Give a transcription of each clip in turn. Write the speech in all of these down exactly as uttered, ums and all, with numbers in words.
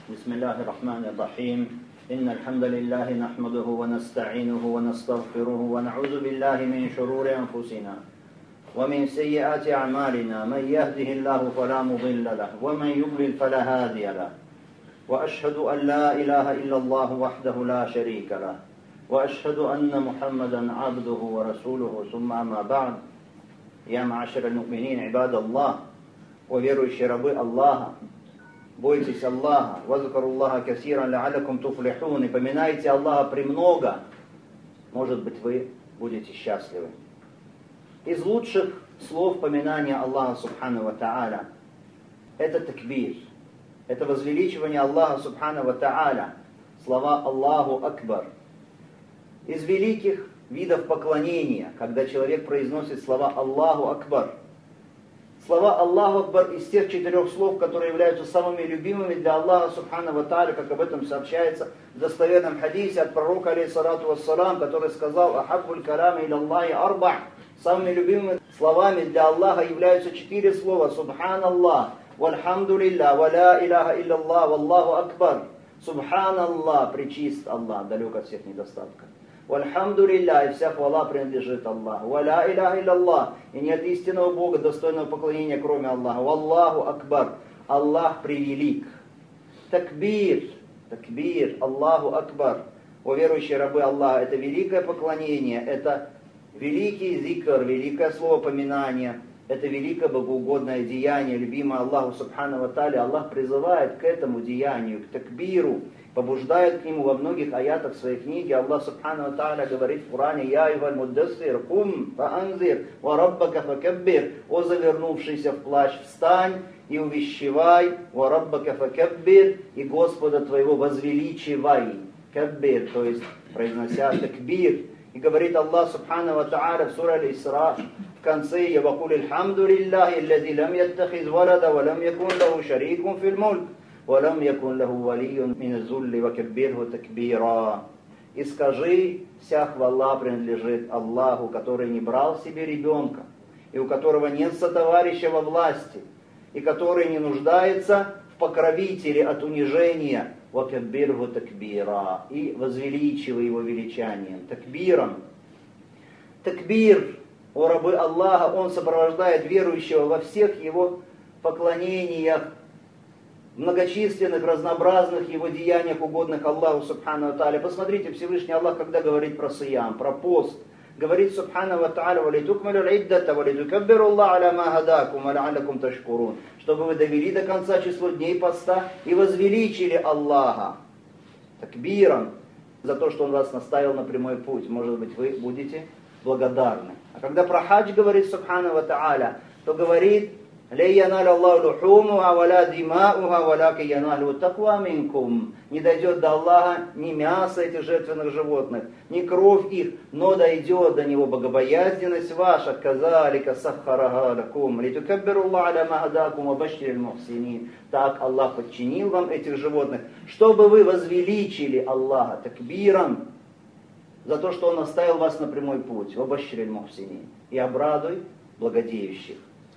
بسم الله الرحمن الرحيم إن الحمد لله نحمده ونستعينه ونستغفره ونعوذ بالله من شرور أنفسنا ومن سيئات أعمالنا من يهده الله فلا مضل له ومن يضلل فلا هادي له وأشهد أن لا إله إلا الله وحده لا شريك له وأشهد أن محمدا عبده ورسوله ثم أما بعد يا معشر المؤمنين عباد الله وверующие рабы Аллаха, бойтесь Аллаха, вазкуруллаха касиран ла'алякум туфлихун, и поминайте Аллаха премного, может быть, вы будете счастливы. Из лучших слов поминания Аллаха Субхану ва Та'аля это такбир, это возвеличивание Аллаха Субхану ва Та'аля, слова Аллаху Акбар. Из великих видов поклонения, когда человек произносит слова Аллаху Акбар. Слова Аллаху Акбар из тех четырех слов, которые являются самыми любимыми для Аллаха Субхану ва Тааля, как об этом сообщается в достоверном хадисе от пророка, алейхиссалату вассалам, который сказал: «Ахаббуль калами иля Аллахи арба». Самыми любимыми словами для Аллаха являются четыре слова: Субханаллах, вальхамдулилля, ва ля иляха илля Аллах, валлаху акбар. Субханаллах, пречист Аллах, далек от всех недостатков. Вальхамдулилля, и вся хвала принадлежит Аллаху. Ва ля иляха илля Аллах, и нет истинного Бога, достойного поклонения, кроме Аллаха. Валлаху акбар, Аллах превелик. Такбир, такбир, Аллаху акбар. О верующие рабы Аллаха, это великое поклонение, это великий зикр, великое слово поминания, это великое богоугодное деяние, любимое Аллаху Субхану ва Тааля. Аллах призывает к этому деянию, к такбиру, побуждает к нему во многих аятах своей книги. Аллах Субхану ва Тааля говорит в Коране: «Я айюхаль муддассир, кум фаанзир, ва раббака факаббир». О завернувшийся в плащ, встань и увещевай, ва раббака факаббир, и Господа твоего возвеличивай. Каббир, то есть произнося такбир. И говорит Аллах Субхану ва Тааля в суре Аль-Исра в конце: «Я вакуль алхамдулиллахи аллази лам яттахиз валада ва лам якун лаху шарикун фил мульк ва лам якун лаху валийюн мин зулли ва каббирху такбира». И скажи: вся хвала принадлежит Аллаху, который не брал себе ребенка, и у которого нет сотоварища во власти, и который не нуждается в покровителе от унижения. «Вакаббирху такбира», и возвеличивай его величанием, такбиром. Такбир, о рабы Аллаха, он сопровождает верующего во всех его поклонениях, многочисленных, разнообразных его деяниях, угодных Аллаху Субхану ва Тааля. Посмотрите, Всевышний Аллах, когда говорит про сиям, про пост, говорит Субхану ва Тааля: «Валитукмалю иддата, валитукаббиру Аллах аля ма хадакум, ва ла'аллякум ташкурун», чтобы вы довели до конца число дней поста и возвеличили Аллаха такбиром за то, что Он вас наставил на прямой путь. Может быть, вы будете благодарны. А когда про хадж говорит Субхану ва Тааля, то говорит: «Ля яналю Аллаху лухумуха, ва ля димауха, валяки яналю таква минкум». Не дойдет до Аллаха ни мясо этих жертвенных животных, ни кровь их, но дойдет до Него богобоязненность ваша. «Казалика саххарага лакум, литукаббиру Аллах аля ма хадакум, ва башширил мухсинин». Так Аллах подчинил вам этих животных, чтобы вы возвеличили Аллаха такбиром за то, что Он наставил вас на прямой путь. «Ва башширил мухсинин». И обрадуй благодеющих.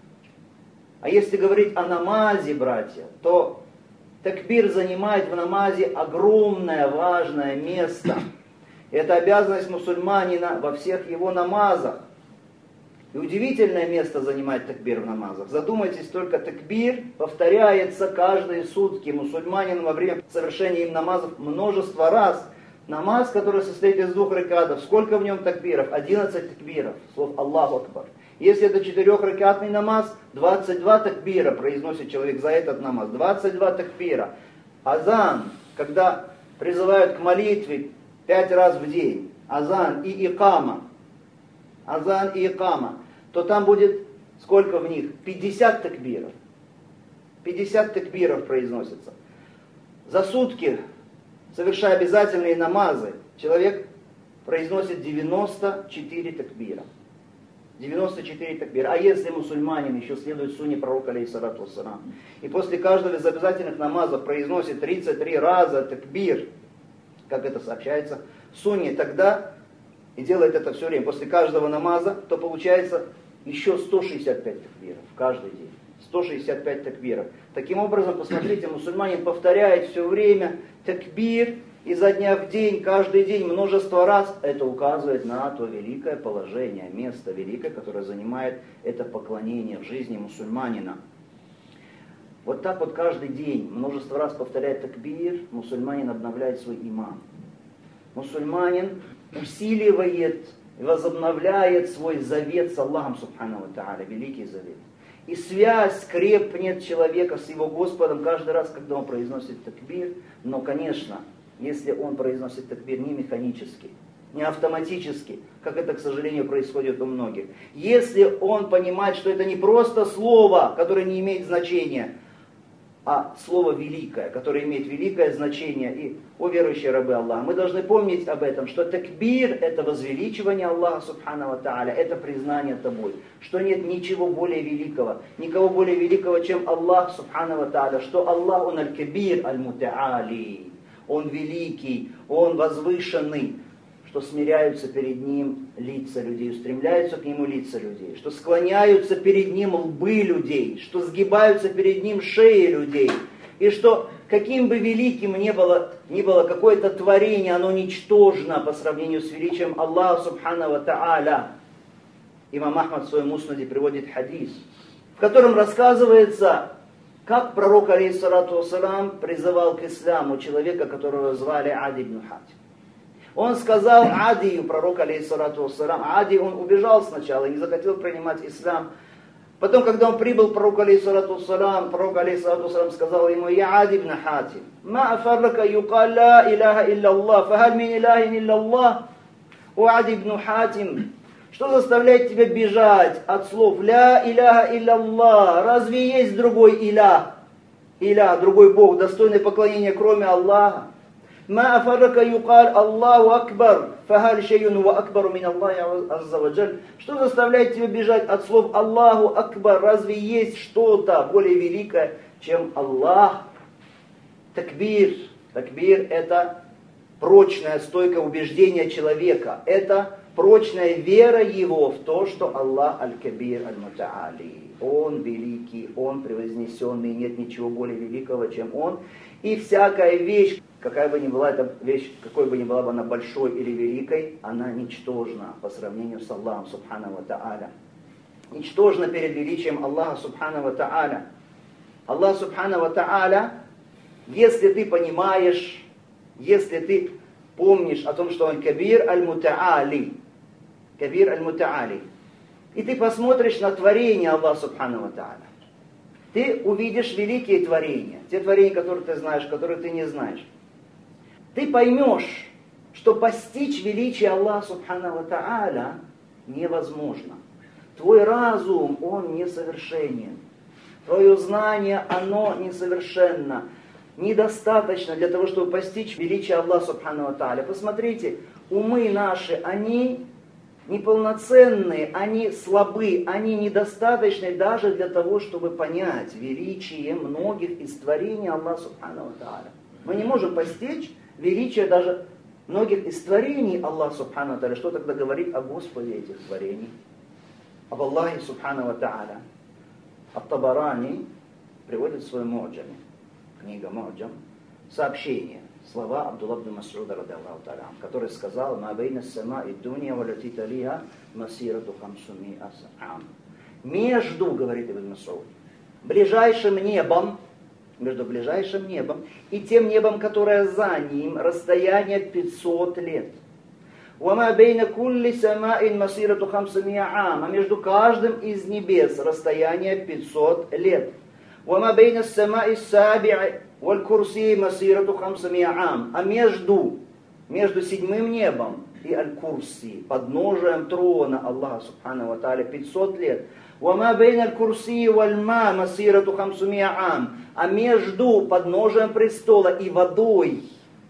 А если говорить о намазе, братья, то такбир занимает в намазе огромное, важное место. Это обязанность мусульманина во всех его намазах. И удивительное место занимает такбир в намазах. Задумайтесь только, такбир повторяется каждые сутки мусульманин во время совершения им намазов множество раз. Намаз, который состоит из двух ракатов, сколько в нем такбиров? одиннадцать такбиров, слов Аллаху Акбар. Если это четырехракатный намаз, двадцать два такбира произносит человек за этот намаз, двадцать два такбира. Азан, когда призывают к молитве пять раз в день, азан и икама, азан и икама, то там будет сколько в них? пятьдесят такбиров. пятьдесят такбиров произносится. За сутки, совершая обязательные намазы, человек произносит девяносто четыре такбира. девяносто четыре такбира. А если мусульманин еще следует сунне пророка, алейхиссалату вассалам, и после каждого из обязательных намазов произносит тридцать три раза такбир, как это сообщается в сунне, тогда, и делает это все время, после каждого намаза, то получается еще сто шестьдесят пять такбиров каждый день. сто шестьдесят пять такбиров. Таким образом, посмотрите, мусульманин повторяет все время такбир изо дня в день, каждый день, множество раз. Это указывает на то великое положение, место великое, которое занимает это поклонение в жизни мусульманина. Вот так вот каждый день, множество раз повторяет такбир, мусульманин обновляет свой иман. Мусульманин усиливает, возобновляет свой завет с Аллахом Субхану ва Тааля, великий завет. И связь крепнет человека с его Господом каждый раз, когда он произносит такбир. Но, конечно, если он произносит такбир не механически, не автоматически, как это, к сожалению, происходит у многих. Если он понимает, что это не просто слово, которое не имеет значения, а слово великое, которое имеет великое значение. И, о верующие рабы Аллаха, мы должны помнить об этом, что такбир — это возвеличивание Аллаха Субхану ва Тааля, это признание тобой, что нет ничего более великого, никого более великого, чем Аллах Субхану ва Тааля, что Аллах, Он аль-Кабир аль-Мутаали, Он великий, Он возвышенный, что смиряются перед Ним лица людей, устремляются к Нему лица людей, что склоняются перед Ним лбы людей, что сгибаются перед Ним шеи людей, и что каким бы великим ни было, ни было какое-то творение, оно ничтожно по сравнению с величием Аллаха Субхану ва Тааля. Имам Ахмад в своем муснаде приводит хадис, в котором рассказывается, как пророк, алейхиссалату вассалам, призывал к исламу человека, которого звали Ади ибн Хатим. Он сказал Адию, пророк, алейхиссалату вассалам, Ади, он убежал сначала и не захотел принимать ислам. Потом, когда он прибыл к пророку, алейхиссалату вассалам, пророк, алейхиссалату вассалам, сказал ему: «Я Ади ибн Хатим, ма афаррака юкал ла иляха илля Аллах, фахаль мин иляхин илля Аллах». О Ади ибн Хатим, что заставляет тебя бежать от слов «Ля иляха илля Аллах»? Разве есть другой илях, илях, другой Бог, достойный поклонения, кроме Аллаха? «Ма афаррака юкал Аллаху акбар, фахаль шейюн ва акбару мин Аллахи азза ва джаль». Что заставляет тебя бежать от слов «Аллаху акбар»? Разве есть что-то более великое, чем Аллах? Такбир. Такбир — это прочное, стойкое убеждение человека. Это прочная вера его в то, что Аллах аль-Кабир аль-Мутаали. Он великий, Он превознесенный, нет ничего более великого, чем Он. И всякая вещь, какая бы ни была эта вещь, какой бы ни была бы она большой или великой, она ничтожна по сравнению с Аллахом Субхану ва Тааля. Ничтожна перед величием Аллаха Субхану ва Тааля. Аллах Субхану ва Тааля, если ты понимаешь, если ты помнишь о том, что Он Кабир аль-Мутаали, Кабир аль-Мутаали, и ты посмотришь на творение Аллаха Субхану ва Тааля, ты увидишь великие творения, те творения, которые ты знаешь, которые ты не знаешь. Ты поймешь, что постичь величие Аллаха Субхану ва Тааля невозможно. Твой разум, он несовершенен. Твое знание, оно несовершенно. Недостаточно для того, чтобы постичь величие Аллаха Субхану ва Тааля. Посмотрите, умы наши, они неполноценные, они слабы, они недостаточны даже для того, чтобы понять величие многих из творений Аллаха Субхану ва Тааля. Мы не можем постичь величие даже многих из творений Аллаха Субхану ва Тааля. Что тогда говорит о Господе этих творений? Об Аллахе Субхану ва Тааля. Ат-Табарани приводит в своем Му'джаме, книга Му'джам, сообщение, слова Абдулла ибн Мас'уда, радиаллаху та'аля, который сказал: «Ма бейна ас-сама'i ад-дунья ва лати талиха масирату хамсуми'а ам». Между, говорит Ибн Мас'уд, ближайшим небом, между ближайшим небом и тем небом, которое за ним, расстояние пятьсот лет. «Вама бейна кулли сама'ин масирату хамсуми'а ам». А между каждым из небес расстояние пятьсот лет. «Вама бейна ас-сама'i ас-саби'и валь курси масирату хамсуми'а ам». А между, между седьмым небом и аль-курси, подножием трона Аллаха Субхану ва Тааля, пятьсот лет. «Вама бейна аль-курси валь ма масирату хамсуми'а ам». А между подножием престола и водой,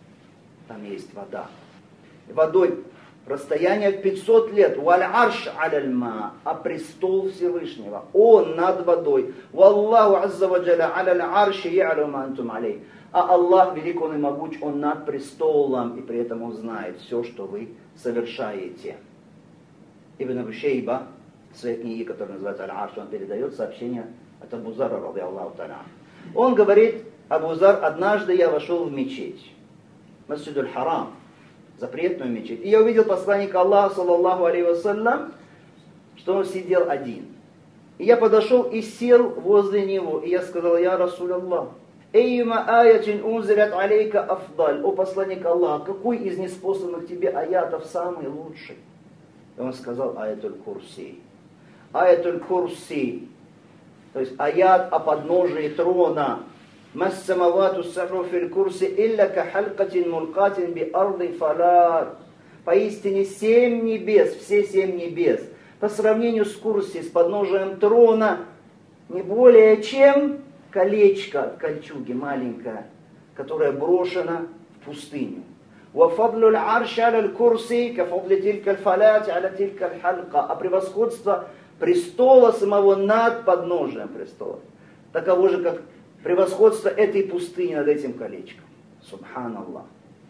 там есть вода, водой расстояние в пятьсот лет. «Валь арш аляль ма», а престол Всевышнего, Он над водой. «Валлаху азза ва джалля аляль арши я'лу ма антум алей». А Аллах велик, Он и могуч, Он над престолом, и при этом Он знает все, что вы совершаете. Ибн Абу Шейба в своей книге, которая называется «Аль-Арш», он передает сообщение от Абу Зарра, ради Аллаху та'аля. Он говорит, Абу Зар, однажды я вошел в мечеть, Масджидуль Харам, запретную мечеть, и я увидел посланника Аллаха, саллаллаху алейхи вассалям, что он сидел один. И я подошел и сел возле него, и я сказал, я Расуль Аллах, «Эйма аятин унзилят алейка афдаль». О посланник Аллаха, какой из неспосланных тебе аятов самый лучший? И он сказал, аятуль курси. Аятуль курси, то есть аят о подножии трона. «Массамавату сахру фил курси илля кахалкатин мулкатин би арды фалар». Поистине семь небес, все семь небес, по сравнению с курси, с подножием трона, не более чем колечко от кольчуги маленькое, которое брошено в пустыню. وَفَضْلُ الْعَرْشِ عَلَى الْكُرْسِ كَفَضْلِ تِلْكَ الْفَلَاتِ عَلَى تِلْكَ الْحَلْقَ. А превосходство престола самого над подножием престола таково же, как превосходство этой пустыни над этим колечком. Субханаллах.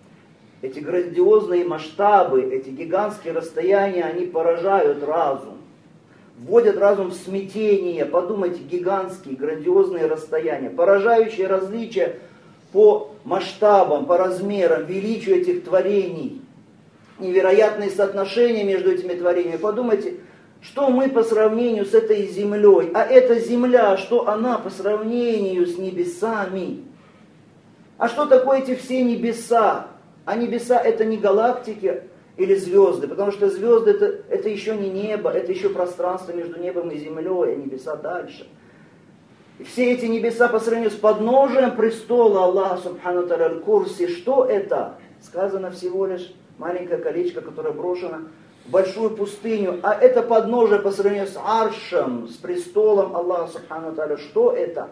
Эти грандиозные масштабы, эти гигантские расстояния, они поражают разум. Вводят разум в смятение. Подумайте, гигантские, грандиозные расстояния, поражающие различия по масштабам, по размерам, величию этих творений, невероятные соотношения между этими творениями. Подумайте, что мы по сравнению с этой землей, а эта земля, что она по сравнению с небесами. А что такое эти все небеса? А небеса это не галактики или звезды, потому что звезды это, это еще не небо, это еще пространство между небом и землей, а небеса дальше. И все эти небеса по сравнению с подножием престола Аллаха Субхану Тааля аль-Курси, что это? Сказано всего лишь маленькое колечко, которое брошено в большую пустыню, а это подножие по сравнению с аршем, с престолом Аллаха Субхану Тааля. Что это?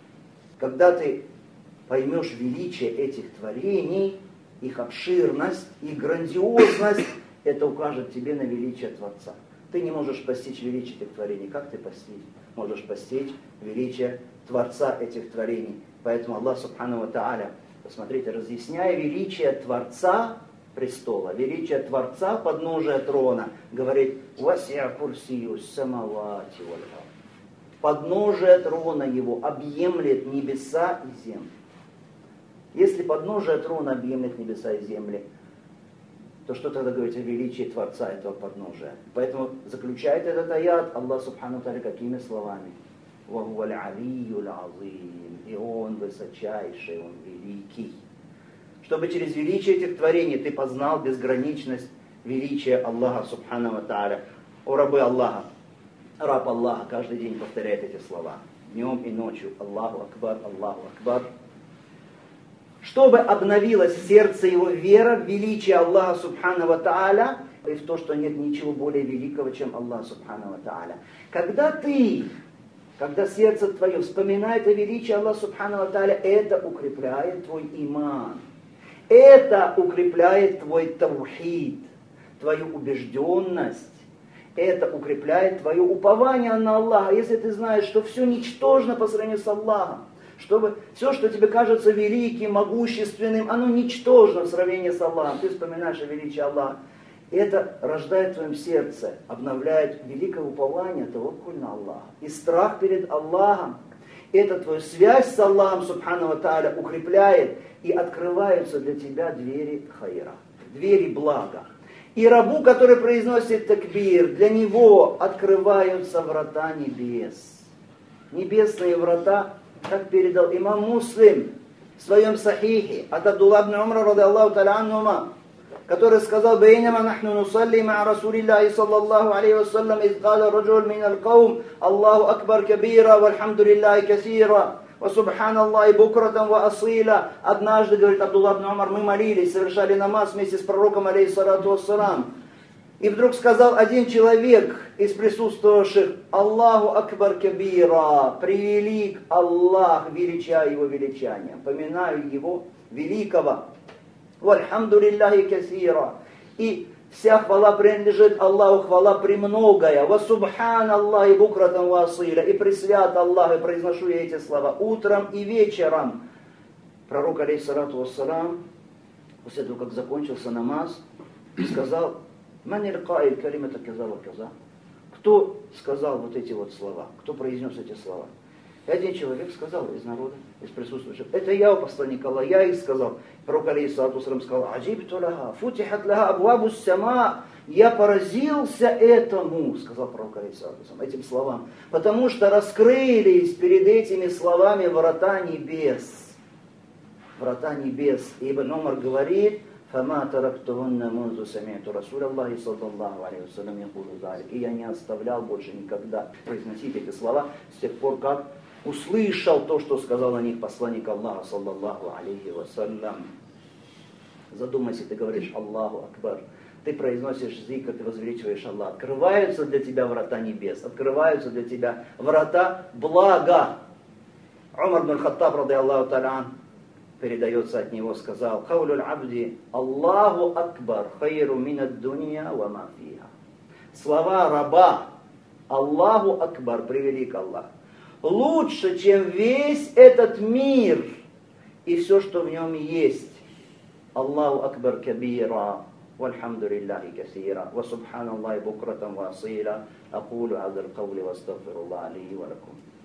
Когда ты поймешь величие этих творений, их обширность и грандиозность, это укажет тебе на величие Творца. Ты не можешь постичь величие этих творений. Как ты постичь? Можешь постичь величие Творца этих творений. Поэтому Аллах Субхану ва Тааля, посмотрите, разъясняя величие Творца престола, величие Творца подножия трона, говорит, «Васиа курсию самавати валь ард». Подножие трона его объемлет небеса и землю. Если подножие трона объемлет небеса и земли, то что тогда говорить о величии Творца этого подножия? Поэтому заключает этот аят Аллах Субхану Тааля какими словами? «Вахуа аль-алийюль азим». И Он высочайший, Он великий. Чтобы через величие этих творений ты познал безграничность величия Аллаха Субхану Тааля. О рабы Аллаха, раб Аллаха каждый день повторяет эти слова. Днем и ночью. Аллаху Акбар, Аллаху Акбар. Чтобы обновилось сердце его вера в величие Аллаха Субхану ва Тааля и в то, что нет ничего более великого, чем Аллах Субхану ва Тааля. Когда ты, когда сердце твое вспоминает о величии Аллаха Субхану ва Тааля, это укрепляет твой иман. Это укрепляет твой таухид, твою убежденность. Это укрепляет твое упование на Аллаха. Если ты знаешь, что все ничтожно по сравнению с Аллахом, чтобы все, что тебе кажется великим, могущественным, оно ничтожно в сравнении с Аллахом. Ты вспоминаешь о величии Аллаха. Это рождает в твоем сердце, обновляет великое упование таваккуль на Аллаха. И страх перед Аллахом. Это твою связь с Аллахом Субхану ва Тааля укрепляет, и открываются для тебя двери хайра, двери блага. И рабу, который произносит такбир, для него открываются врата небес. Небесные врата, как передал имам Муслим в своем сахихе от Абдулла ибн Умра, ради Аллаху та'аля анхума, который сказал: «Бейнама нахну нусалли ма Расулиллахи саллаллаху алейхи вассалям, из каля раджуль мин аль-каум, Аллаху акбар кабира, вальхамдулиллахи касира, ва субханаллахи букратан ва асила». Однажды, говорит Абдулла ибн Умар, мы молились, совершали намаз вместе с пророком, алейхиссалату вассалам. И вдруг сказал один человек из присутствовавших: Аллаху акбар кабира, превелик Аллах, величаю его величанием, поминаю его великого. Вальхамдулиллахи касира, и вся хвала принадлежит Аллаху, хвала премногая. Ва субханаллахи букратан ва асила, и пресвят Аллах, и произношу я эти слова утром и вечером. Пророк, алейхиссалату вассалам, после того, как закончился намаз, сказал: «Маниль каиль калимата каза ва каза». Кто сказал вот эти вот слова? Кто произнес эти слова? И один человек сказал из народа, из присутствующих, это я, посланник Аллаха, я их сказал. Пророк алейхиссалату вассалям сказал, аджибту лаха, футихат лаха абвабу сама. Я поразился этому, сказал пророк алейхиссалату вассалям, этим словам. Потому что раскрылись перед этими словами врата небес. Врата небес. И Ибн Умар говорит, فما تركتهن منذ سمعت رسول الله صلى الله عليه وسلم يقول ذلك. И я не оставлял больше никогда произносить эти слова с тех пор, как услышал то, что сказал о них посланник Аллаха, саллаллаху алейхи вассалям. Задумайся, ты говоришь Аллаху Акбар, ты произносишь зикр, ты возвеличиваешь Аллах. Открываются для тебя врата небес, открываются для тебя врата блага. Умар бин Хаттаб, ради Аллаху та'аля, передается от него, сказал, «Хаулюль абди, Аллаху Акбар, хайру минад дунья ва ма фиха». Слова раба, Аллаху Акбар, превелик Аллах, лучше, чем весь этот мир и все, что в нем есть. Аллаху Акбар кабира, вальхамду лиллахи касира, ва субханаллахи букратан ва асила, акулу азар кавли ва астагфируллах алейхи ва лакум.